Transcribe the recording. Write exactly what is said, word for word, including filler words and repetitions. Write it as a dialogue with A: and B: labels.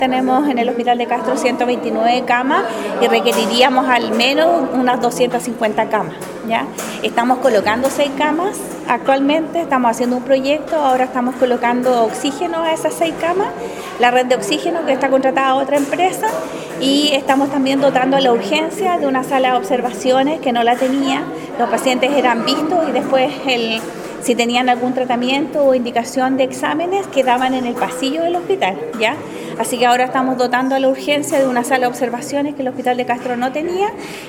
A: Tenemos en el Hospital de Castro ciento veintinueve camas y requeriríamos al menos unas doscientas cincuenta camas, ¿ya? Estamos colocando seis camas actualmente, estamos haciendo un proyecto, ahora estamos colocando oxígeno a esas seis camas, la red de oxígeno que está contratada a otra empresa, y estamos también dotando a la urgencia de una sala de observaciones que no la tenía. Los pacientes eran vistos y después el... si tenían algún tratamiento o indicación de exámenes, quedaban en el pasillo del hospital, ¿ya? Así que ahora estamos dotando a la urgencia de una sala de observaciones que el Hospital de Castro no tenía,